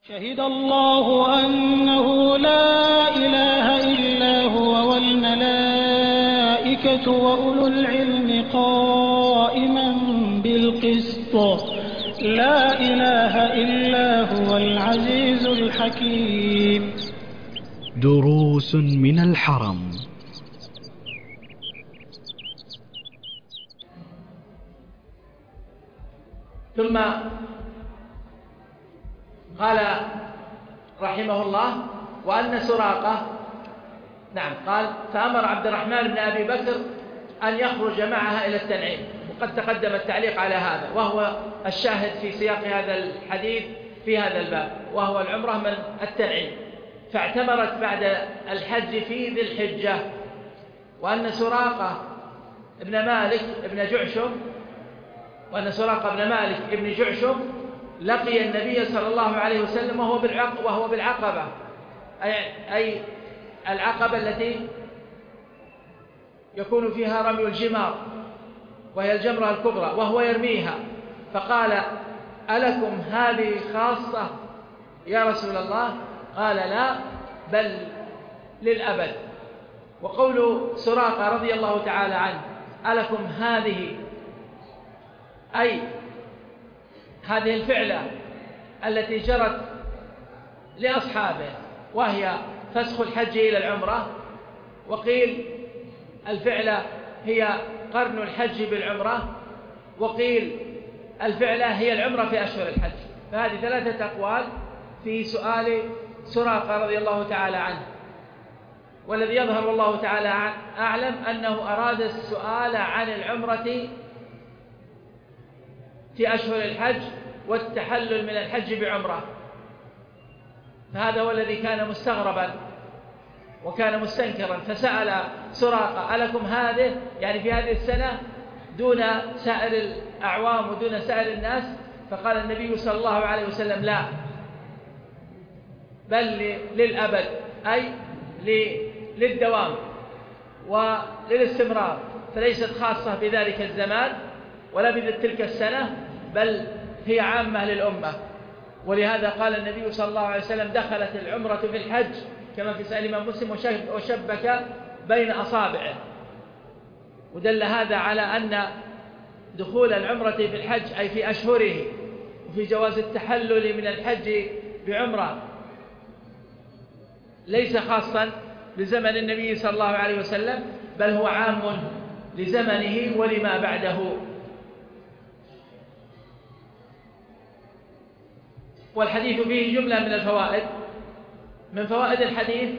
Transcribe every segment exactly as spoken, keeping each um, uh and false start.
شهد الله أنه لا إله إلا هو والملائكة وأولو العلم قائما بالقسط لا إله إلا هو العزيز الحكيم. دروس من الحرم. ثم قال رحمه الله: وأن سراقة نعم قال فأمر عبد الرحمن بن أبي بكر أن يخرج معها إلى التنعيم، وقد تقدم التعليق على هذا، وهو الشاهد في سياق هذا الحديث في هذا الباب، وهو العمرة من التنعيم. فاعتمرت بعد الحج في ذي الحجة. وأن سراقة ابن مالك ابن جعشم وأن سراقة ابن مالك ابن جعشم لقي النبي صلى الله عليه وسلم وهو بالعق وهو بالعقبة، أي, أي العقبة التي يكون فيها رمي الجمار، وهي الجمرة الكبرى، وهو يرميها، فقال: ألكم هذه خاصة يا رسول الله؟ قال: لا، بل للأبد. وقول سراقة رضي الله تعالى عنه: ألكم هذه، أي هذه الفعلة التي جرت لأصحابه، وهي فسخ الحج إلى العمرة، وقيل الفعلة هي قرن الحج بالعمرة، وقيل الفعلة هي العمرة في أشهر الحج. فهذه ثلاثة أقوال في سؤال سراقة رضي الله تعالى عنه، والذي يظهر والله تعالى أعلم أنه أراد السؤال عن العمرة في أشهر الحج والتحلل من الحج بعمرة، فهذا هو الذي كان مستغربا وكان مستنكرا، فسأل سراقة: ألكم هذه، يعني في هذه السنة دون سائر الأعوام ودون سائر الناس؟ فقال النبي صلى الله عليه وسلم: لا، بل للأبد، أي للدوام وللاستمرار، فليست خاصة بذلك الزمان ولا بتلك السنة، بل هي عامة للأمة. ولهذا قال النبي صلى الله عليه وسلم: دخلت العمرة في الحج، كما في سؤال الإمام مسلم: وشبك بين أصابعه. ودل هذا على أن دخول العمرة في الحج أي في أشهره، وفي جواز التحلل من الحج بعمرة، ليس خاصا لزمن النبي صلى الله عليه وسلم، بل هو عام لزمنه ولما بعده. والحديث فيه جملة من الفوائد. من فوائد الحديث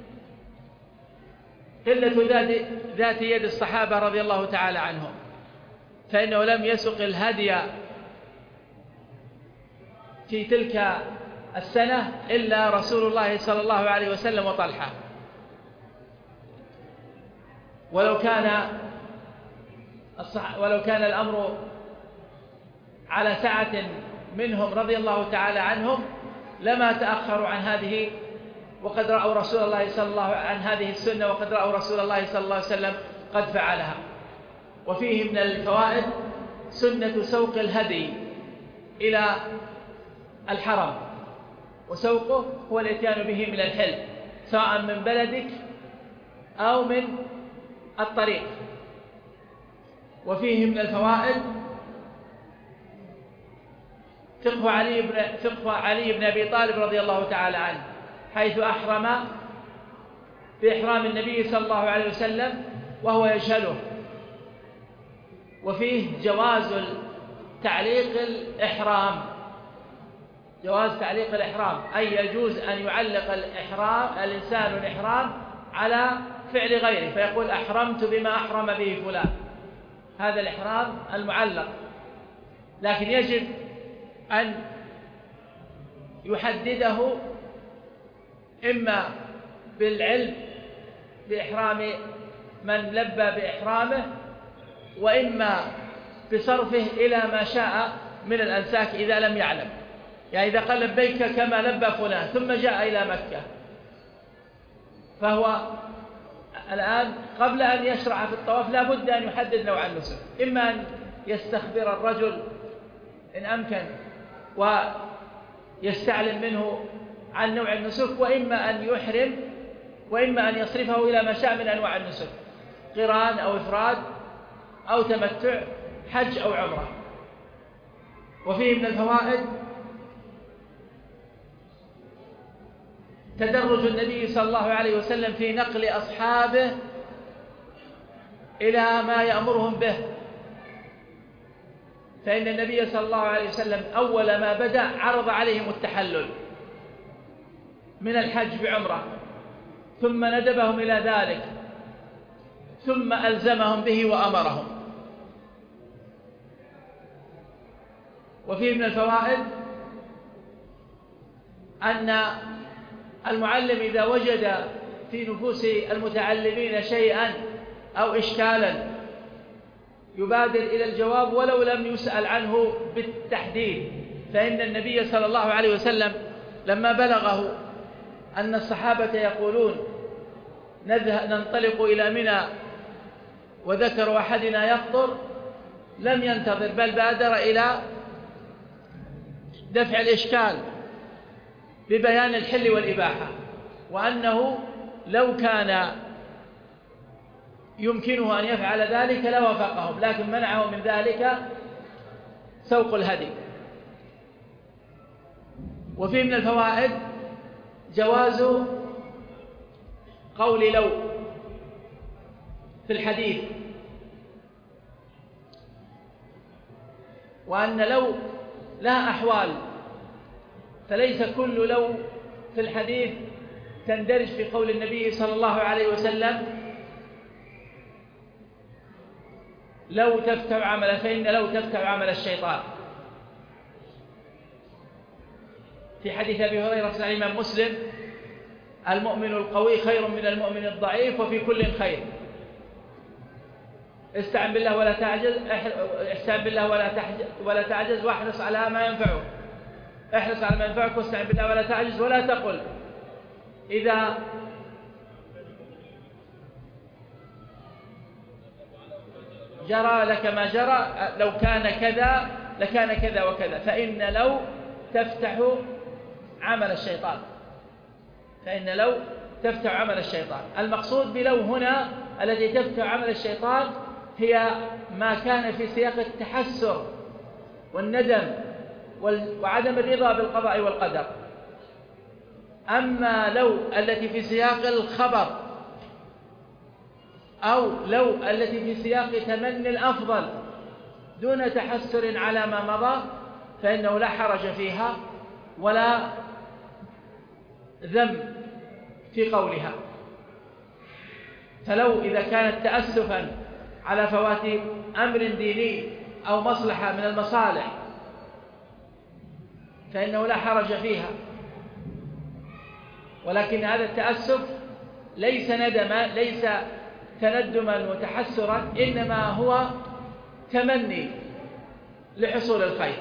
قلة ذات, ذات يد الصحابة رضي الله تعالى عنهم، فإنه لم يسق الهدي في تلك السنة إلا رسول الله صلى الله عليه وسلم وطلحة. ولو كان ولو كان الأمر على سعة منهم رضي الله تعالى عنهم لما تأخروا عن هذه وقد رأوا رسول الله صلى الله عن هذه السنة وقد رأوا رسول الله صلى الله عليه وسلم قد فعلها. وفيه من الفوائد سنة سوق الهدي إلى الحرم، وسوقه هو الاتيان به من الحل، سواء من بلدك أو من الطريق. وفيه من الفوائد فقه علي بن فقه علي بن أبي طالب رضي الله تعالى عنه، حيث أحرم بإحرام النبي صلى الله عليه وسلم وهو يشهده. وفيه جواز تعليق الإحرام، جواز تعليق الإحرام، أي يجوز أن يعلق الإحرام الإنسان الإحرام على فعل غيره، فيقول: أحرمت بما أحرم به فلان، هذا الإحرام المعلق. لكن يجب أن يحدده إما بالعلم بإحرام من لبى بإحرامه، وإما بصرفه إلى ما شاء من الأنساك إذا لم يعلم. يعني إذا قال لبيك كما لبى فلان ثم جاء إلى مكة، فهو الآن قبل أن يشرع في الطواف لا بد أن يحدد نوع النسك، إما أن يستخبر الرجل إن أمكن يستعلم منه عن نوع النسك، وإما أن يحرم وإما أن يصرفه إلى ما شاء من أنواع النسك، قران أو إفراد أو تمتع، حج أو عمرة. وفيه من الفوائد تدرج النبي صلى الله عليه وسلم في نقل أصحابه إلى ما يأمرهم به، فإن النبي صلى الله عليه وسلم أول ما بدأ عرض عليهم التحلل من الحج بعمرة، ثم ندبهم إلى ذلك، ثم ألزمهم به وأمرهم. وفيه من الفوائد أن المعلم إذا وجد في نفوس المتعلمين شيئا أو إشكالا يبادر إلى الجواب ولو لم يسأل عنه بالتحديد، فإن النبي صلى الله عليه وسلم لما بلغه أن الصحابة يقولون ننطلق إلى منى وذكر أحدنا يفطر، لم ينتظر بل بادر إلى دفع الإشكال ببيان الحل والإباحة، وأنه لو كان يمكنه أن يفعل ذلك لوافقهم، لكن منعه من ذلك سوق الهدي. وفيه من الفوائد جواز قول لو في الحديث، وأن لو لها أحوال، فليس كل لو في الحديث تندرج في قول النبي صلى الله عليه وسلم لو تفتح عمل، فإن لو تفتح عمل الشيطان، في حديث أبي هريرة صحيح الإمام مسلم: المؤمن القوي خير من المؤمن الضعيف وفي كل خير. استعن بالله ولا تعجز، استعن بالله ولا تعجز ولا تعجز واحرص على ما ينفعك، احرص على ما ينفعك واستعن بالله ولا تعجز، ولا تقل إذا جرى لك ما جرى لو كان كذا لكان كذا وكذا، فإن لو تفتح عمل الشيطان، فإن لو تفتح عمل الشيطان. المقصود بلو هنا التي تفتح عمل الشيطان هي ما كان في سياق التحسر والندم وعدم الرضا بالقضاء والقدر. أما لو التي في سياق الخبر أو لو التي في سياق تمني الأفضل دون تحسر على ما مضى، فإنه لا حرج فيها ولا ذم في قولها. فلو إذا كانت تأسفا على فوات أمر ديني أو مصلحة من المصالح فإنه لا حرج فيها، ولكن هذا التأسف ليس ندما ليس تندما وتحسرا، إنما هو تمني لحصول الخير.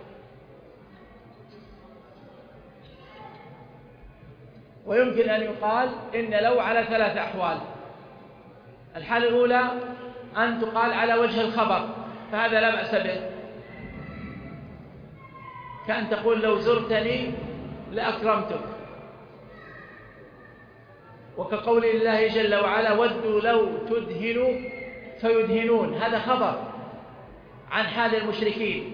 ويمكن أن يقال إن لو على ثلاث أحوال. الحالة الأولى أن تقال على وجه الخبر، فهذا لا بأس به، كأن تقول لو زرتني لأكرمتك، وكقول الله جل وعلا ودوا لو تدهنوا فيدهنون، هذا خبر عن حال المشركين.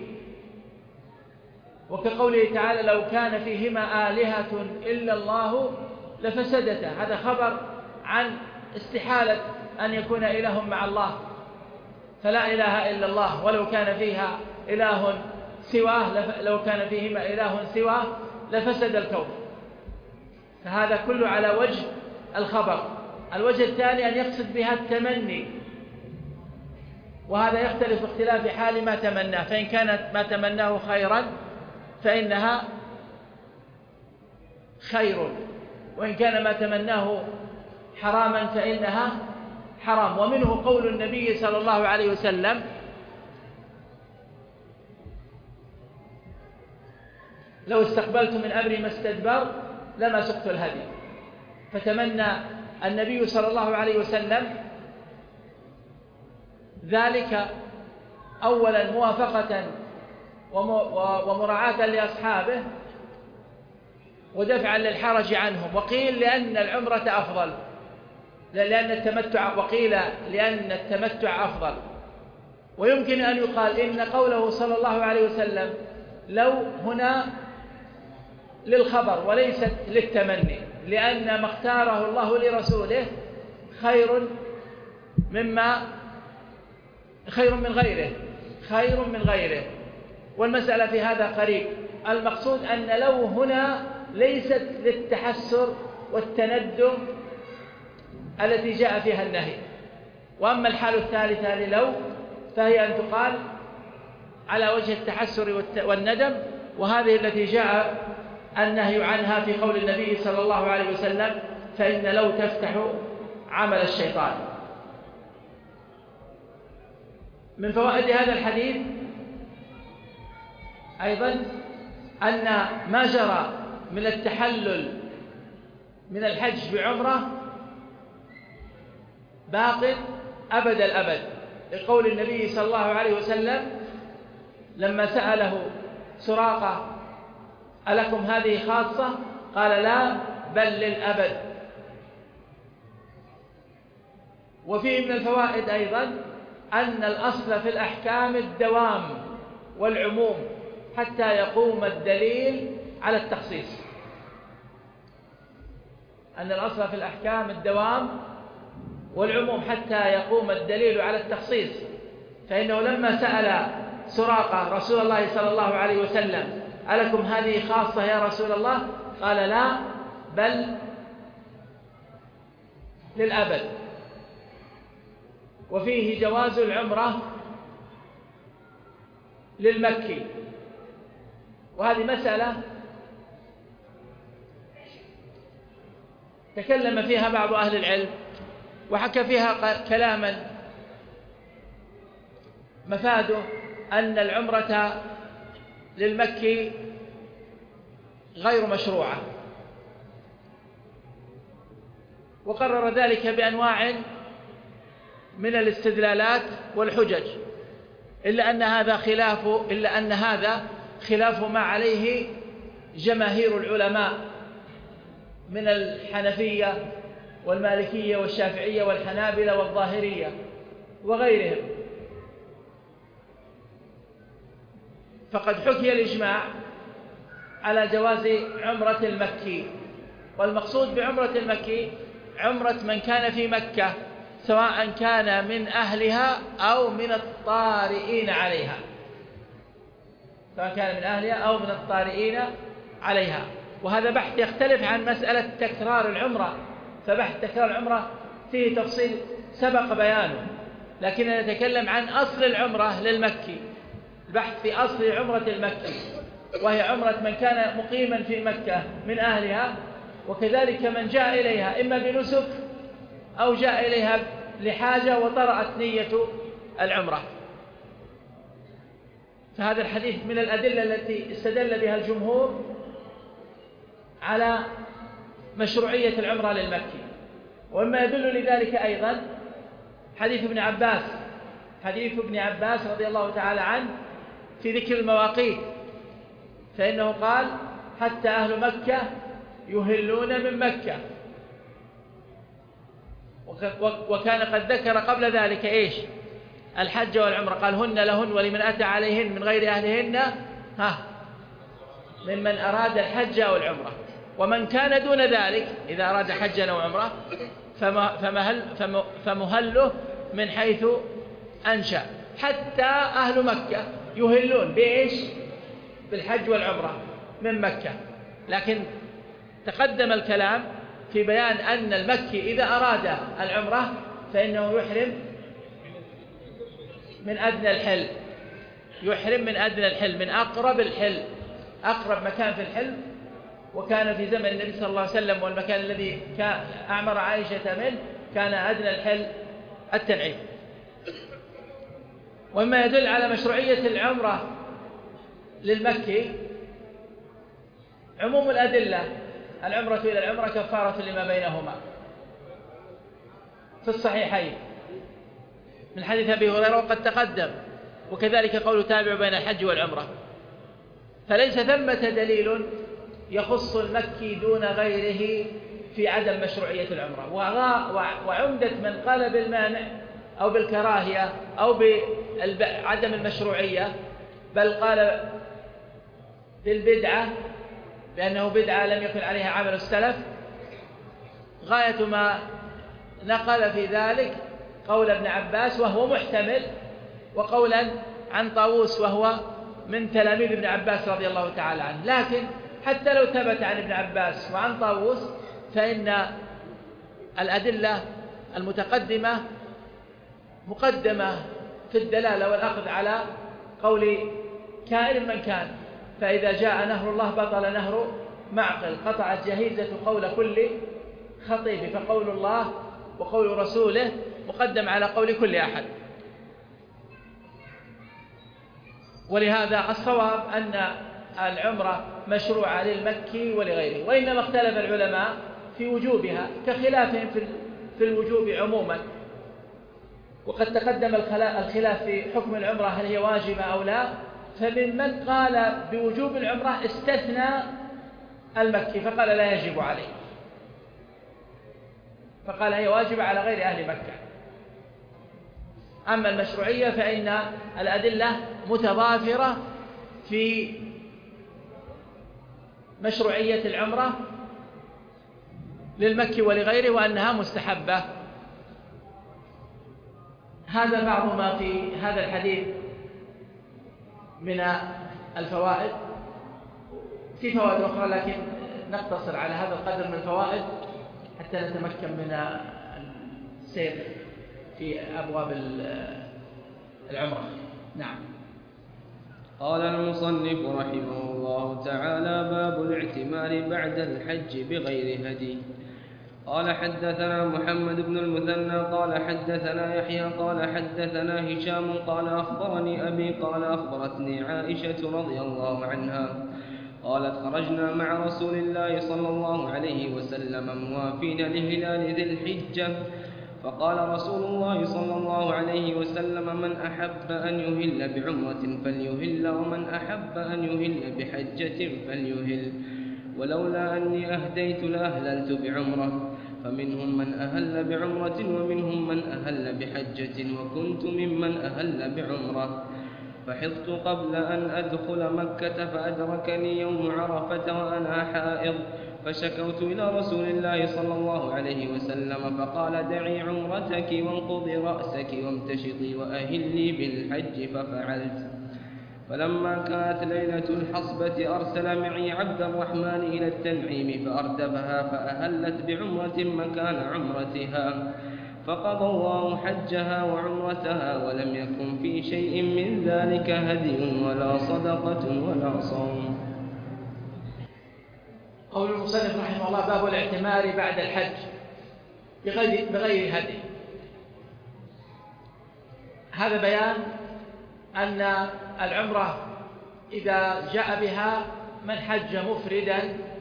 وكقوله تعالى لو كان فيهما آلهة إلا الله لفسدتا، هذا خبر عن استحالة أن يكون إله مع الله، فلا إله إلا الله، ولو كان فيها إله سواه لو كان فيهما إله سواه لفسد الكون. فهذا كله على وجه الخبر. الوجه الثاني أن يقصد بها التمني، وهذا يختلف اختلاف حال ما تمناه، فإن كانت ما تمناه خيرا فإنها خير، وإن كان ما تمناه حراما فإنها حرام. ومنه قول النبي صلى الله عليه وسلم لو استقبلت من أمري ما استدبر لما سقت الهدي. فتمنى النبي صلى الله عليه وسلم ذلك أولا موافقة ومراعاة لأصحابه، ودفعا للحرج عنهم، وقيل لأن العمرة أفضل، لأن التمتع، وقيل لأن التمتع أفضل. ويمكن أن يقال إن قوله صلى الله عليه وسلم لو هنا للخبر وليست للتمني، لأن ما اختاره الله لرسوله خير مما خير من غيره خير من غيره والمسألة في هذا قريب. المقصود أن لو هنا ليست للتحسر والتندم التي جاء فيها النهي، وأما الحال الثالثة للو فهي أن تقال على وجه التحسر والندم، وهذه التي جاء النهي عنها في قول النبي صلى الله عليه وسلم فإن لو تفتح عمل الشيطان. من فوائد هذا الحديث أيضا أن ما جرى من التحلل من الحج بعمرة باق أبد الأبد، لقول النبي صلى الله عليه وسلم لما سأله سراقة ألكم هذه خاصة؟ قال لا بل للأبد. وفيه من الفوائد أيضا أن الأصل في الأحكام الدوام والعموم حتى يقوم الدليل على التخصيص، أن الأصل في الأحكام الدوام والعموم حتى يقوم الدليل على التخصيص. فإنه لما سأل سراقة رسول الله صلى الله عليه وسلم ألكم هذه خاصة يا رسول الله؟ قال لا بل للأبد. وفيه جواز العمرة للمكي، وهذه مسألة تكلم فيها بعض أهل العلم وحكى فيها كلاما مفاده أن العمرة للمكي غير مشروعة، وقرر ذلك بأنواع من الاستدلالات والحجج، إلا أن هذا خلاف إلا أن هذا خلاف ما عليه جماهير العلماء من الحنفية والمالكية والشافعية والحنابلة والظاهرية وغيرهم. فقد حكي الإجماع على جواز عمرة المكي، والمقصود بعمرة المكي عمرة من كان في مكة سواء كان من أهلها أو من الطارئين عليها، سواء كان من أهلها أو من الطارئين عليها. وهذا بحث يختلف عن مسألة تكرار العمرة، فبحث تكرار العمرة فيه تفصيل سبق بيانه، لكن نتكلم عن أصل العمرة للمكي، البحث في أصل عمرة المكي، وهي عمرة من كان مقيما في مكة من أهلها، وكذلك من جاء إليها إما بنسك أو جاء إليها لحاجة وطرأت نية العمرة. فهذا الحديث من الأدلة التي استدل بها الجمهور على مشروعية العمرة للمكي. ومما يدل لذلك أيضا حديث ابن عباس حديث ابن عباس رضي الله تعالى عنه في ذكر المواقيت، فإنه قال حتى أهل مكة يهلون من مكة، وكان قد ذكر قبل ذلك إيش؟ الحج والعمرة، قال هن لهن ولمن أتى عليهن من غير أهلهن ها ممن أراد الحج أو العمرة. ومن كان دون ذلك إذا أراد حجا أو عمرة فمهل فمهله من حيث أنشأ. حتى أهل مكة يهلون بإيش؟ بالحج والعمرة من مكة. لكن تقدم الكلام في بيان أن المكي إذا أراد العمرة فإنه يحرم من أدنى الحل، يحرم من أدنى الحل، من أقرب الحل، أقرب مكان في الحل. وكان في زمن النبي صلى الله عليه وسلم والمكان الذي أعمر عائشة منه كان أدنى الحل التنعيم. وما يدل على مشروعية العمرة للمكي عموم الأدلة، العمرة إلى العمرة كفارة لما بينهما في الصحيحين من حديث أبي هريرة وقد تقدم، وكذلك قول تابع بين الحج والعمرة. فليس ثمة دليل يخص المكي دون غيره في عدم مشروعية العمرة. وعمدة من قال بالمانع أو بالكراهية أو بعدم المشروعية بل قال بالبدعة بأنه بدعة لم يكن عليها عمل السلف، غاية ما نقل في ذلك قول ابن عباس وهو محتمل، وقولا عن طاووس وهو من تلاميذ ابن عباس رضي الله تعالى عنه. لكن حتى لو ثبت عن ابن عباس وعن طاووس فإن الأدلة المتقدمة مقدمة في الدلالة والأخذ على قول كائن من كان. فإذا جاء نهر الله بطل نهر معقل، قطعت جهيزة قول كل خطيب، فقول الله وقول رسوله مقدم على قول كل أحد. ولهذا الصواب أن العمرة مشروعة للمكي ولغيره، وإنما اختلف العلماء في وجوبها كخلافهم في الوجوب عموما. وقد تقدم الخلاف في حكم العمرة هل هي واجبة أو لا، فمن من قال بوجوب العمرة استثنى المكي فقال لا يجب عليه، فقال هي واجبة على غير أهل مكة. أما المشروعية فإن الأدلة متضافرة في مشروعية العمرة للمكي ولغيره وأنها مستحبة. هذا بعض ما في هذا الحديث من الفوائد. في فوائد أخرى لكن نقتصر على هذا القدر من الفوائد حتى نتمكن من السير في أبواب العمرة. نعم. قال المصنف رحمه الله تعالى: باب الاعتمار بعد الحج بغير هدي. قال حدثنا محمد بن المثنى قال حدثنا يحيى قال حدثنا هشام قال أخبرني أبي قال أخبرتني عائشة رضي الله عنها قالت: خرجنا مع رسول الله صلى الله عليه وسلم موافين لهلال ذي الحجة، فقال رسول الله صلى الله عليه وسلم: من أحب أن يهل بعمرة فليهل، ومن أحب أن يهل بحجة فليهل، ولولا أني أهديت لأهللت بعمرة، فمنهم من أهل بعمرة ومنهم من أهل بحجة، وكنت ممن أهل بعمرة، فحضت قبل أن أدخل مكة فأدركني يوم عرفة وأنا حائض، فشكوت إلى رسول الله صلى الله عليه وسلم فقال: دعي عمرتك وانقضي رأسك وامتشطي وأهلي بالحج، ففعلت. فلما كانت ليلة الحصبة أرسل معي عبد الرحمن إلى التنعيم فأردفها فأهلت بعمرة مكان عمرتها، فقضى الله حجها وعمرتها، ولم يكن في شيء من ذلك هدي ولا صدقة ولا صوم. قول المصنف رحمه الله: باب الاعتمار بعد الحج بغير, بغير هدي. هذا بيان أن العمرة إذا جاء بها من حج مفردا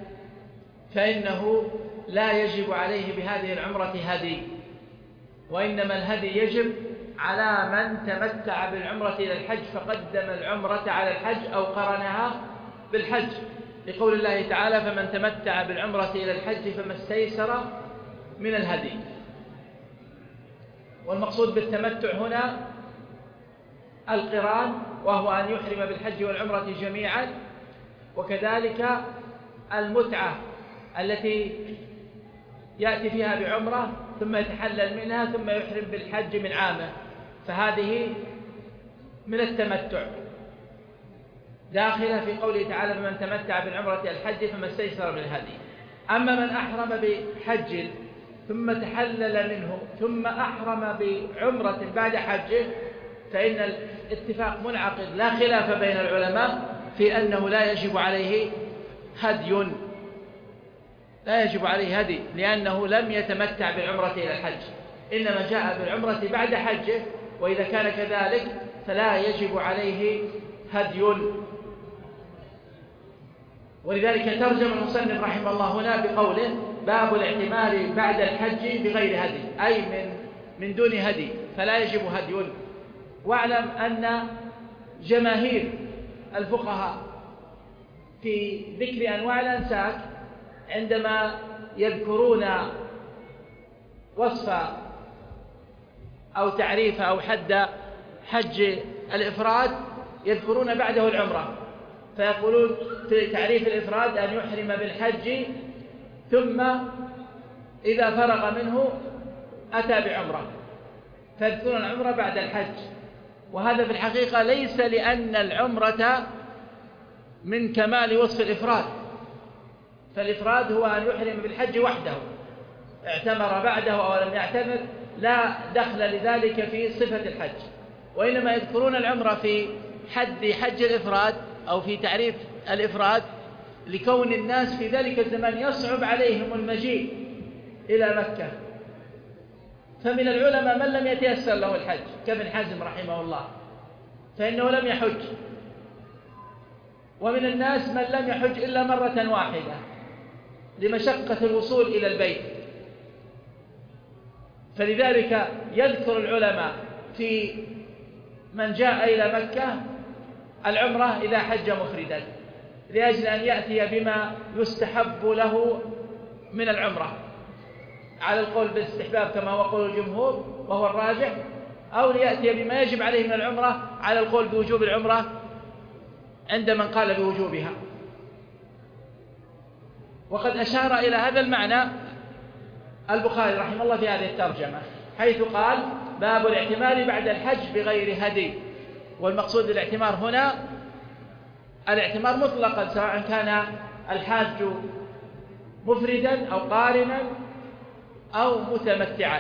فإنه لا يجب عليه بهذه العمرة هدي، وإنما الهدي يجب على من تمتع بالعمرة إلى الحج فقدم العمرة على الحج أو قرنها بالحج، لقول الله تعالى: فمن تمتع بالعمرة إلى الحج فما استيسر من الهدي. والمقصود بالتمتع هنا القران، وهو أن يحرم بالحج والعمرة جميعا، وكذلك المتعة التي يأتي فيها بعمرة ثم يتحلل منها ثم يحرم بالحج من عامه، فهذه من التمتع داخلة في قوله تعالى: فمن تمتع بالعمرة إلى الحج فما استيسر من الهدي. أما من أحرم بحج ثم تحلل منه ثم أحرم بعمرة بعد حجه فإن الاتفاق منعقد لا خلاف بين العلماء في أنه لا يجب عليه هدي، لا يجب عليه هدي، لأنه لم يتمتع بالعمرة إلى الحج، إنما جاء بالعمرة بعد حجه، وإذا كان كذلك فلا يجب عليه هدي. ولذلك ترجم المصنف رحمه الله هنا بقوله: باب الاعتمار بعد الحج بغير هدي، أي من من دون هدي، فلا يجب هدي. واعلم أن جماهير الفقهاء في ذكر أنواع الأنساك عندما يذكرون وصف أو تعريف أو حد حج الإفراد يذكرون بعده العمرة، فيقولون في تعريف الإفراد أن يحرم بالحج ثم إذا فرغ منه أتى بعمرة، فيذكرون العمرة بعد الحج. وهذا في الحقيقة ليس لأن العمرة من كمال وصف الإفراد، فالإفراد هو أن يحرم بالحج وحده، اعتمر بعده أو لم يعتمر لا دخل لذلك في صفة الحج، وإنما يذكرون العمرة في حد حج الإفراد أو في تعريف الإفراد لكون الناس في ذلك الزمان يصعب عليهم المجيء إلى مكة، فمن العلماء من لم يتيسر له الحج كابن حزم رحمه الله فإنه لم يحج، ومن الناس من لم يحج إلا مرة واحدة لمشقة الوصول إلى البيت، فلذلك يذكر العلماء في من جاء إلى مكة العمرة إذا حج مفردا لأجل أن يأتي بما يستحب له من العمرة على القول بالاستحباب كما هو قول الجمهور وهو الراجح، أو ليأتي بما يجب عليه من العمرة على القول بوجوب العمرة عند من قال بوجوبها. وقد أشار إلى هذا المعنى البخاري رحمه الله في هذه الترجمة حيث قال باب الاعتمار بعد الحج بغير هدي، والمقصود بالاعتمار هنا الاعتمار مطلقا سواء كان الحاج مفردا أو قارنا أو متمتعا،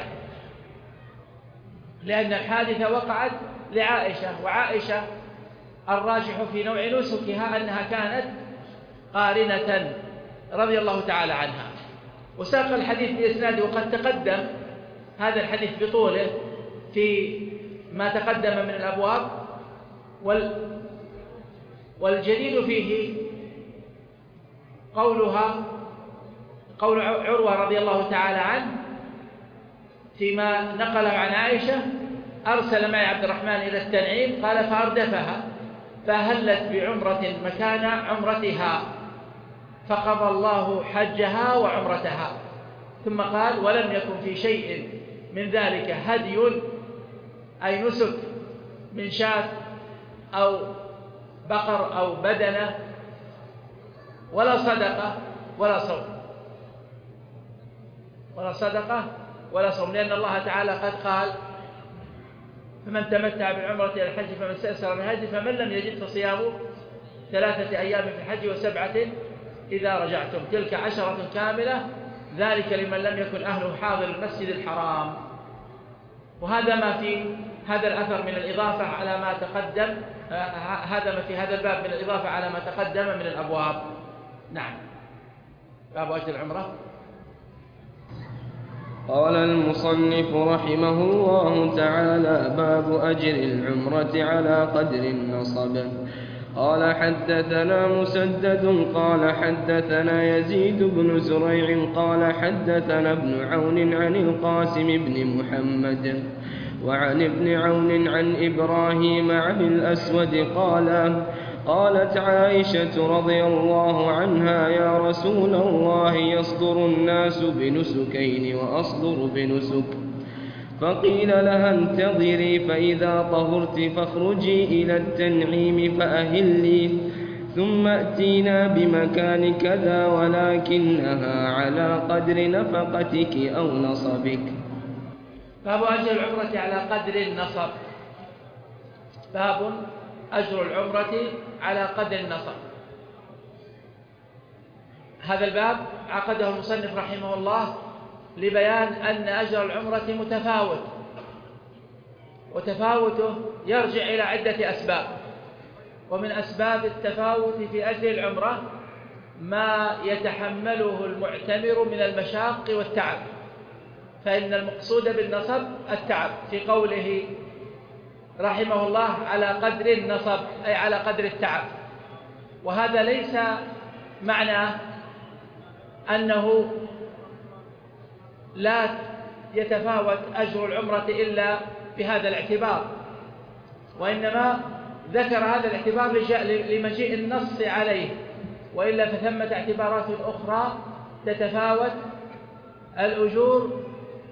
لأن الحادثة وقعت لعائشة، وعائشة الراجح في نوع نسكها أنها كانت قارنة رضي الله تعالى عنها. وساق الحديث بإسناده وقد تقدم هذا الحديث بطوله في ما تقدم من الأبواب، والجديد فيه قولها قول عروة رضي الله تعالى عنه فيما نقله عن عائشة أرسل معي عبد الرحمن إلى التنعيم قال فأردفها فهلت بعمرة مكان عمرتها فقضى الله حجها وعمرتها، ثم قال ولم يكن في شيء من ذلك هدي أي نسك من شاة أو بقر أو بدنة ولا صدقة ولا صوم ولا صدقة ولا صوم، لأن الله تعالى قد قال فمن تمتع بالعمرة إلى الحج فمن استيسر من الهدي فمن لم يجد فصيام ثلاثة أيام في الحج وسبعة إذا رجعتم تلك عشرة كاملة ذلك لمن لم يكن أهله حاضر المسجد الحرام. وهذا ما في هذا الأثر من الإضافة على ما تقدم، هذا ما في هذا الباب من الإضافة على ما تقدم من الأبواب. نعم. باب أجر العمرة. قال المصنف رحمه الله تعالى باب أجر العمرة على قدر النصب. قال حدثنا مسدد قال حدثنا يزيد بن زريع قال حدثنا ابن عون عن القاسم بن محمد وعن ابن عون عن إبراهيم عن الأسود قال قالت عائشة رضي الله عنها يا رسول الله يصدر الناس بنسكين وأصدر بنسك، فقيل لها انتظري فإذا طهرت فاخرجي إلى التنعيم فأهلي ثم أتينا بمكان كذا ولكنها على قدر نفقتك أو نصبك. باب أجر العمرة على قدر النصب. باب أجر العمرة على قدر النصب. هذا الباب عقده المصنف رحمه الله لبيان أن أجر العمرة متفاوت، وتفاوته يرجع إلى عدة أسباب، ومن أسباب التفاوت في أجر العمرة ما يتحمله المعتمر من المشاق والتعب، فإن المقصود بالنصب التعب في قوله رحمه الله على قدر النصب أي على قدر التعب. وهذا ليس معناه أنه لا يتفاوت أجر العمرة إلا بهذا الاعتبار، وإنما ذكر هذا الاعتبار لمجيء النص عليه وإلا فثمة اعتبارات أخرى تتفاوت الأجور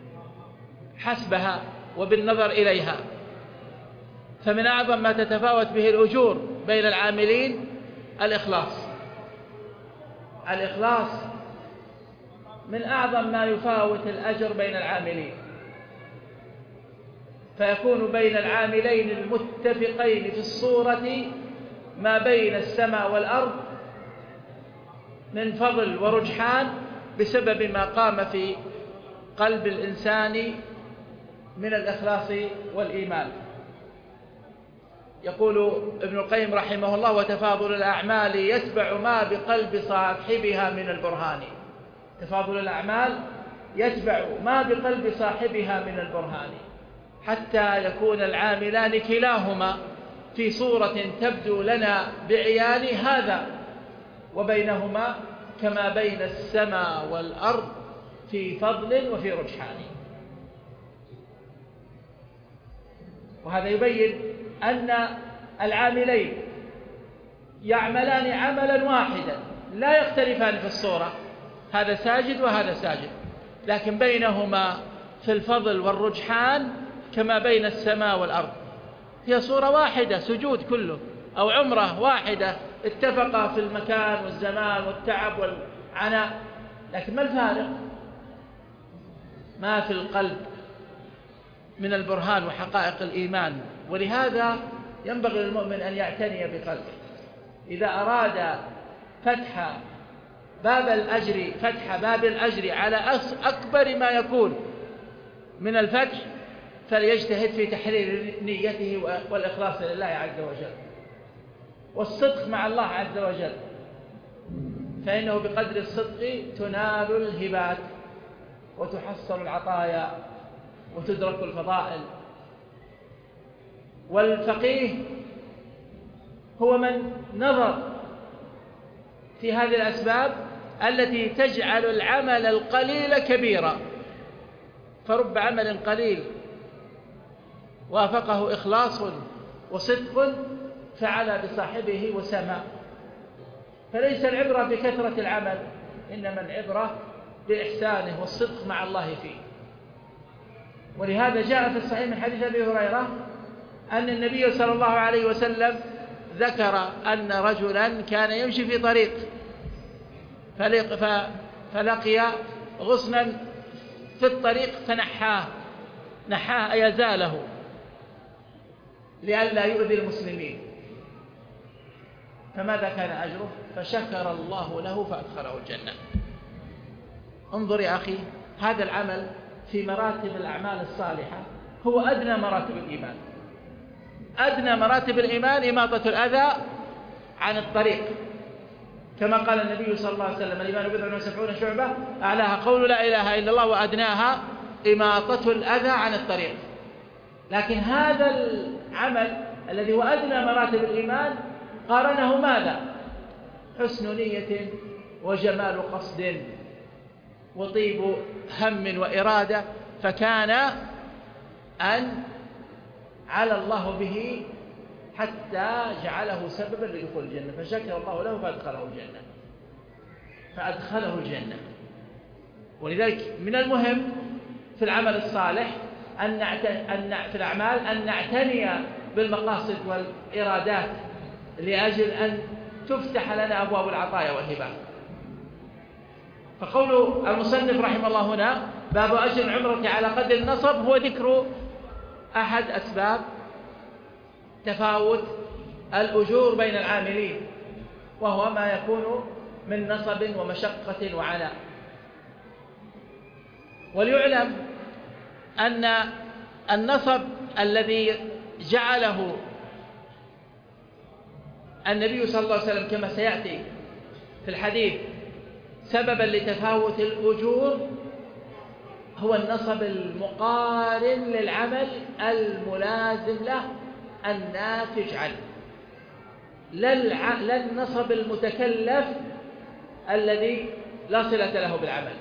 حسبها وبالنظر إليها. فمن أعظم ما تتفاوت به الأجور بين العاملين الإخلاص. الإخلاص من أعظم ما يفاوت الأجر بين العاملين، فيكون بين العاملين المتفقين في الصورة ما بين السماء والأرض من فضل ورجحان بسبب ما قام في قلب الإنسان من الإخلاص والإيمان. يقول ابن القيم رحمه الله: وتفاضل الأعمال يتبع ما بقلب صاحبها من البرهان. تفاضل الأعمال يتبع ما بقلب صاحبها من البرهان، حتى يكون العاملان كلاهما في صورة تبدو لنا بعيان هذا، وبينهما كما بين السماء والأرض في فضل وفي رجحان. وهذا يبين أن العاملين يعملان عملا واحدا لا يختلفان في الصورة، هذا ساجد وهذا ساجد، لكن بينهما في الفضل والرجحان كما بين السماء والأرض. هي صورة واحدة، سجود كله، أو عمرة واحدة، اتفقا في المكان والزمان والتعب والعناء، لكن ما الفارق؟ ما في القلب من البرهان وحقائق الإيمان. ولهذا ينبغي للمؤمن أن يعتني بقلبه. إذا أراد فتح باب الأجر فتح باب الأجر على أكبر ما يكون من الفتح، فليجتهد في تحرير نيته والإخلاص لله عز وجل والصدق مع الله عز وجل، فإنه بقدر الصدق تنال الهبات وتحصل العطايا وتدرك الفضائل. والفقيه هو من نظر في هذه الأسباب التي تجعل العمل القليل كبيرا، فرب عمل قليل وافقه إخلاص وصدق فعلى بصاحبه وسماء. فليس العبرة بكثرة العمل، إنما العبرة بإحسانه والصدق مع الله فيه. ولهذا جاء في الصحيح من حديث أبي هريرة أن النبي صلى الله عليه وسلم ذكر أن رجلا كان يمشي في طريق فلقي غصنا في الطريق فنحاه نحاه أي زاله لئلا يؤذي المسلمين، فماذا كان أجره؟ فشكر الله له فأدخله الجنة. انظر يا أخي، هذا العمل في مراتب الأعمال الصالحة هو أدنى مراتب الإيمان. أدنى مراتب الإيمان إماطة الأذى عن الطريق، كما قال النبي صلى الله عليه وسلم: الإيمان بضع وسبعون شعبة أعلاها قول لا إله إلا الله وأدناها إماطة الأذى عن الطريق. لكن هذا العمل الذي هو أدنى مراتب الإيمان قارنه ماذا؟ حسن نية وجمال قصد وطيب هم وإرادة، فكان أن على الله به حتى جعله سببا لدخول الجنة، فشكر الله له فأدخله الجنة فأدخله الجنة. ولذلك من المهم في العمل الصالح أن في الأعمال أن نعتني بالمقاصد والإرادات لأجل أن تفتح لنا أبواب العطايا والهبات. فقول المصنف رحمه الله هنا: باب أجر العمرة على قدر النصب، هو ذكر أحد أسباب تفاوت الأجور بين العاملين، وهو ما يكون من نصب ومشقة وعناء. وليعلم أن النصب الذي جعله النبي صلى الله عليه وسلم كما سيأتي في الحديث سببا لتفاوت الأجور هو النصب المقارن للعمل الملازم له الناتج عنه، لا النصب المتكلف الذي لا صلة له بالعمل.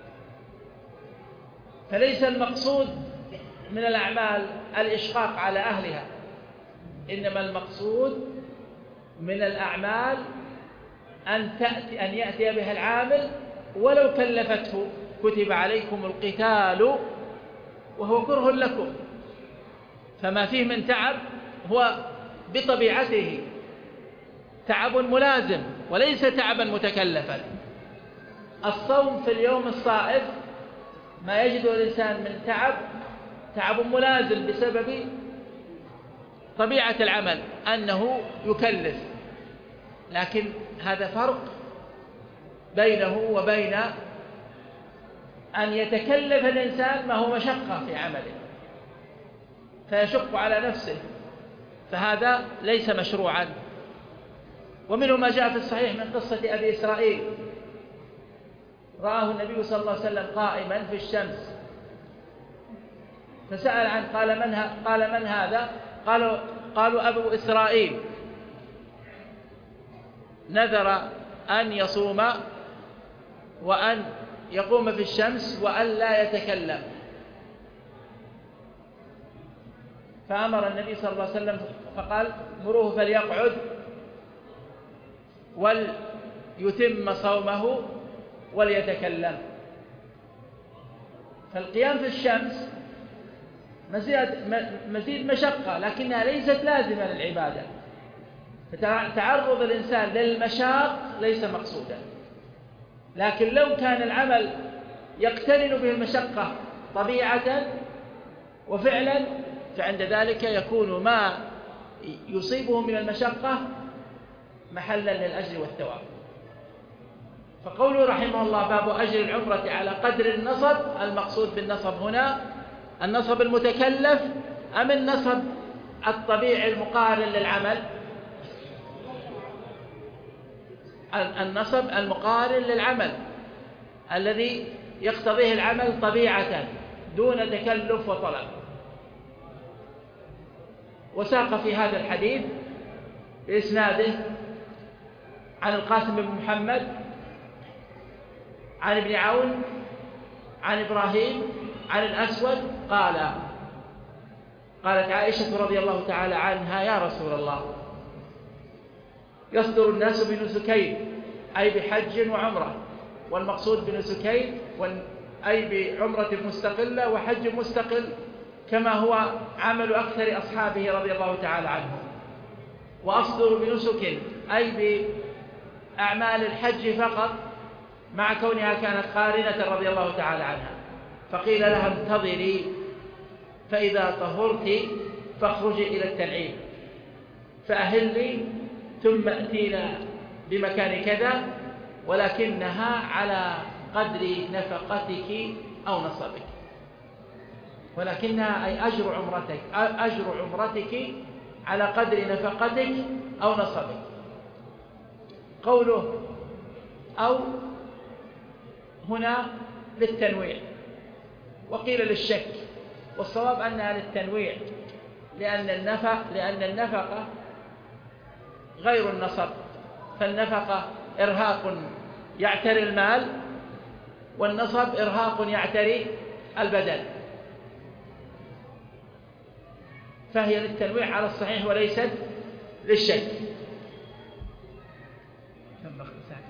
فليس المقصود من الأعمال الإشقاق على أهلها، إنما المقصود من الأعمال أن تأتي أن يأتي بها العامل ولو كلفته. كتب عليكم القتال وهو كره لكم، فما فيه من تعب هو بطبيعته تعب ملازم وليس تعبا متكلفا. الصوم في اليوم الصائف ما يجده الإنسان من تعب تعب ملازم بسبب طبيعة العمل أنه يكلف، لكن هذا فرق بينه وبين أن يتكلف الإنسان ما هو مشقة في عمله فيشق على نفسه، فهذا ليس مشروعا. ومنه ما جاء في الصحيح من قصة أبي إسرائيل، رآه النبي صلى الله عليه وسلم قائما في الشمس فسأل عنه، قال من, قال من هذا؟ قالوا, قالوا أبو إسرائيل نذر أن يصوم وأن يقوم في الشمس وأن لا يتكلم. فأمر النبي صلى الله عليه وسلم فقال مروه فليقعد وليتم صومه وليتكلم. فالقيام في الشمس مزيد, مزيد مشقة لكنها ليست لازمة للعبادة، فتعرض الإنسان للمشاق ليس مقصودا. لكن لو كان العمل يقترن به المشقة طبيعة وفعلا فعند ذلك يكون ما يصيبه من المشقة محلا للأجر والثواب. فقوله رحمه الله باب أجر العمرة على قدر النصب، المقصود بالنصب هنا النصب المتكلف أم النصب الطبيعي المقارن للعمل؟ النصب المقارن للعمل الذي يقتضيه العمل طبيعة دون تكلف وطلب. وساق في هذا الحديث بإسناده عن القاسم بن محمد عن ابن عون عن إبراهيم عن الأسود قال قالت عائشة رضي الله تعالى عنها يا رسول الله يصدر الناس بنسكين أي بحج وعمرة، والمقصود بنسكين أي بعمرة مستقلة وحج مستقل كما هو عمل أكثر أصحابه رضي الله تعالى عنهم. وأصدر بنسك أي بأعمال الحج فقط مع كونها كانت قارنة رضي الله تعالى عنها. فقيل لها انتظري فإذا طهرت فاخرجي إلى التنعيم فأهلي ثم أتينا بمكان كذا ولكنها على قدر نفقتك أو نصبك، ولكنها أي أجر عمرتك أجر عمرتك على قدر نفقتك أو نصبك. قوله أو هنا للتنويع وقيل للشك، والصواب أنها للتنويع لأن النفق لأن النفقة غير النصب، فالنفقة إرهاق يعتري المال والنصب إرهاق يعتري البدن، فهي للتنويع على الصحيح وليست للشك. كم بقي ساعة؟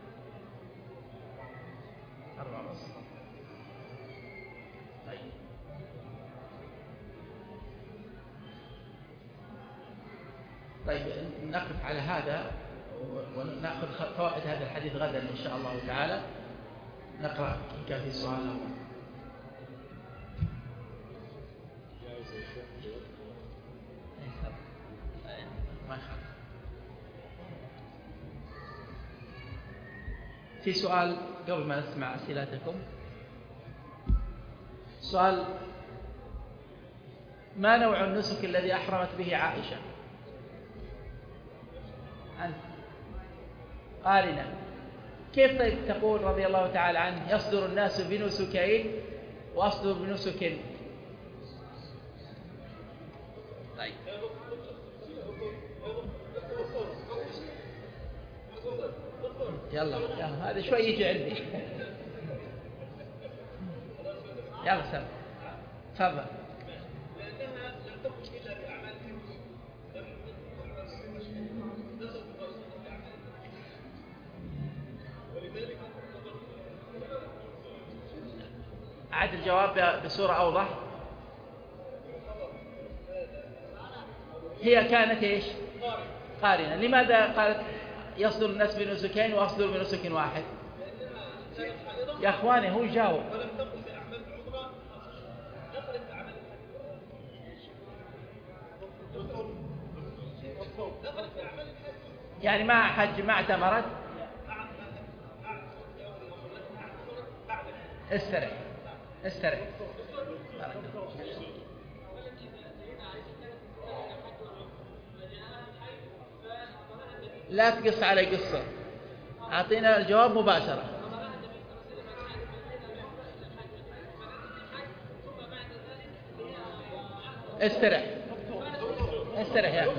أربعة ونصف. طيب طيب نقف على هذا ونأخذ فوائد هذا الحديث غدا إن شاء الله تعالى. نقرأ كان في سؤال ما يخالف. في سؤال قبل ما نسمع أسئلتكم. سؤال: ما نوع النسك الذي أحرمت به عائشة؟ أنت قارنة كيف طيب تقول رضي الله تعالى عنه يصدر الناس بنسكين وأصدر بنسك؟ طيب يلا يلا هذا شوي يجي عندي. يلا سلام تفضل. لأنها لم تكن إلا بأعمال أعد الجواب بصورة أوضح. هي كانت إيش؟ قارنة. لماذا قالت يصدر الناس بنسكين وأصدر بنسك واحد؟ يا أخواني هو جاوب. يعني ما حج ما اعتمرت. استرح استرح. لا تقص علي قصة، أعطينا الجواب مباشرة. استرح استرح يا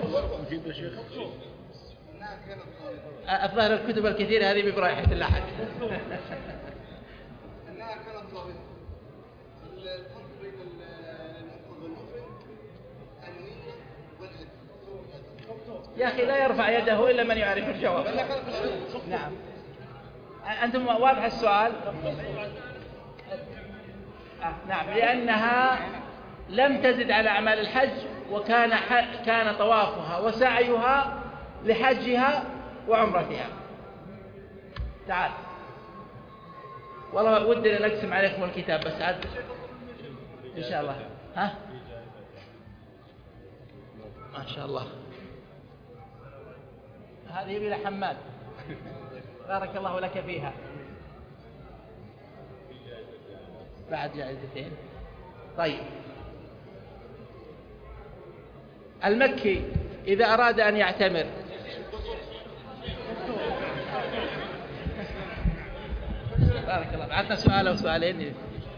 أخي. الظاهر الكتب الكثيرة هذه ببرايحة الأحد. أنها كانت ظاهرة. الفرق بين المفرد والمفرد النية والهدي. يا أخي لا يرفع يده إلا من يعرف الجواب. نعم. أنتم واضح السؤال؟ آه نعم. لأنها لم تزد على أعمال الحج، وكان كان طوافها وسعيها لحجها وعمرتها. تعال والله ودي نقسم عليكم الكتاب بس عاد إن شاء الله. ها ما شاء الله. هذه بلا حماد بارك الله لك فيها. بعد جائزتين. طيب المكي إذا أراد أن يعتمر بارك الله. عطنا سؤال أو سؤالين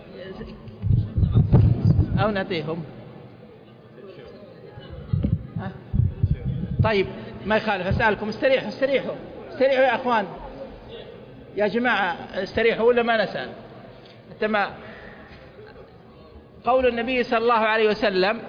أو نعطيهم. ها؟ طيب ما يخالف. أسألكم استريحوا استريحوا استريحوا يا أخوان يا جماعة استريحوا ولا ما نسأل. تمام. قول النبي صلى الله عليه وسلم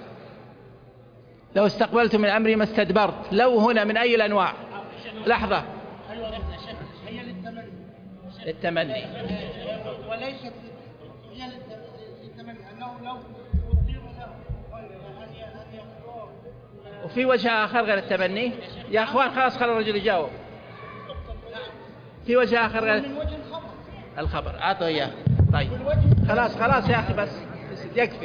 لو استقبلت من أمري ما استدبرت. لو هنا من أي الأنواع؟ لحظة. هي للتمني. للتمني وليست هي للتمني أنه لو أطير له أن يختار. وفي وجه آخر غير التمني يا أخوان. خلاص خلوا الرجل يجاوب. في وجه آخر غير من وجه الخبر. الخبر أعطوا إياه. طيب خلاص خلاص يا أخي بس يكفي.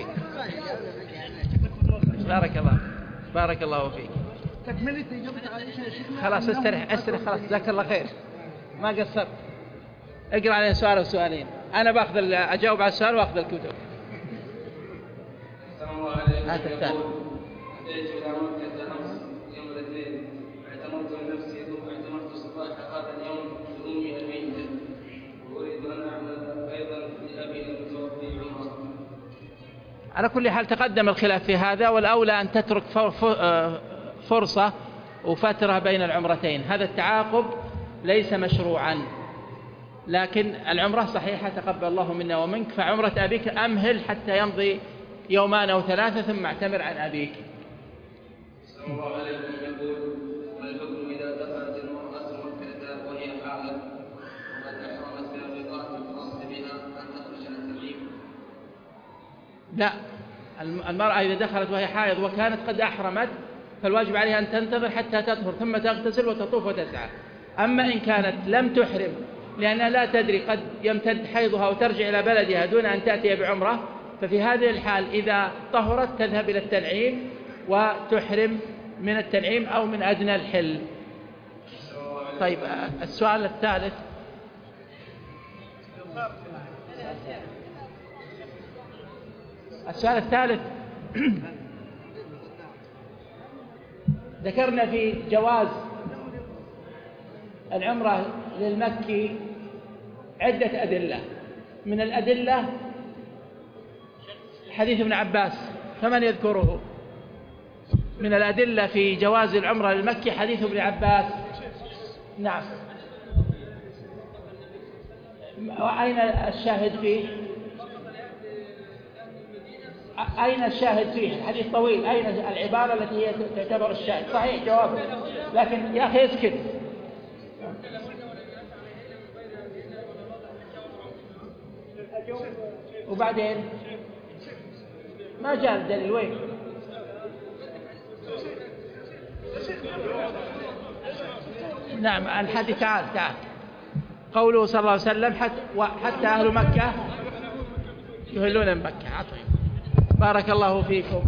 بارك الله بارك الله فيك. تكملة إجابة عائشة يا شيخنا. خلاص استرح استرح خلاص جزاك الله خير ما قصرت. اقرأ علينا سؤال وسؤالين. أنا باخذ أجاوب على السؤال وأخذ الكتب. هات الثاني. أتيت إلى مكة أمس يوم الاثنين اعتمرت لنفسي ثم اعتمرت صباح هذا اليوم لأمي الميتة وأريد أن أعمل أيضا لأبي المتوفي عمره. على كل حال تقدم الخلاف في هذا، والأولى أن تترك فرصة وفترة بين العمرتين. هذا التعاقب ليس مشروعا، لكن العمرة صحيحة تقبل الله منا ومنك. فعمرة أبيك أمهل حتى يمضي يومان أو ثلاثة ثم اعتمر عن أبيك. صلى الله عليه وسلم يقول: ما الحكم إذا دخلت المرأة مكة وهي حائض وقد أحرمت من الرضاعة الخاص بها أن تخرج عن التمييز؟ لا، المرأة إذا دخلت وهي حائض وكانت قد أحرمت فالواجب عليها أن تنتظر حتى تطهر ثم تغتسل وتطوف وتسعى. أما إن كانت لم تحرم لأنها لا تدري قد يمتد حيضها وترجع إلى بلدها دون أن تأتي بعمرة، ففي هذه الحال إذا طهرت تذهب إلى التنعيم وتحرم من التنعيم أو من أدنى الحل. طيب السؤال الثالث. السؤال الثالث ذكرنا في جواز العمرة للمكي عدة أدلة. من الأدلة حديث ابن عباس، فمن يذكره؟ من الأدلة في جواز العمرة للمكي حديث ابن عباس. نعم. وأين الشاهد فيه؟ أين الشاهد فيه؟ الحديث طويل. أين العبارة التي هي تعتبر الشاهد؟ صحيح جوابه، لكن يا أخي اسكت. وبعدين ما جاء الدليل. وين؟ نعم الحديث. تعال تعال قوله صلى الله عليه وسلم حتى, حتى أهل مكة يهلون من مكة. عطيب بارك الله فيكم.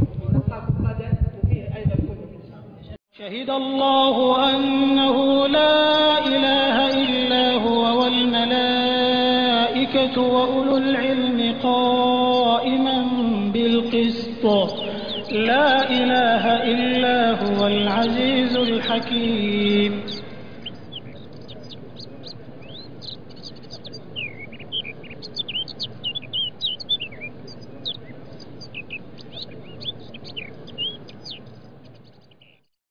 شهد الله أنه لا إله إلا هو والملائكة وأولو العلم قائما بالقسط لا إله إلا هو العزيز الحكيم.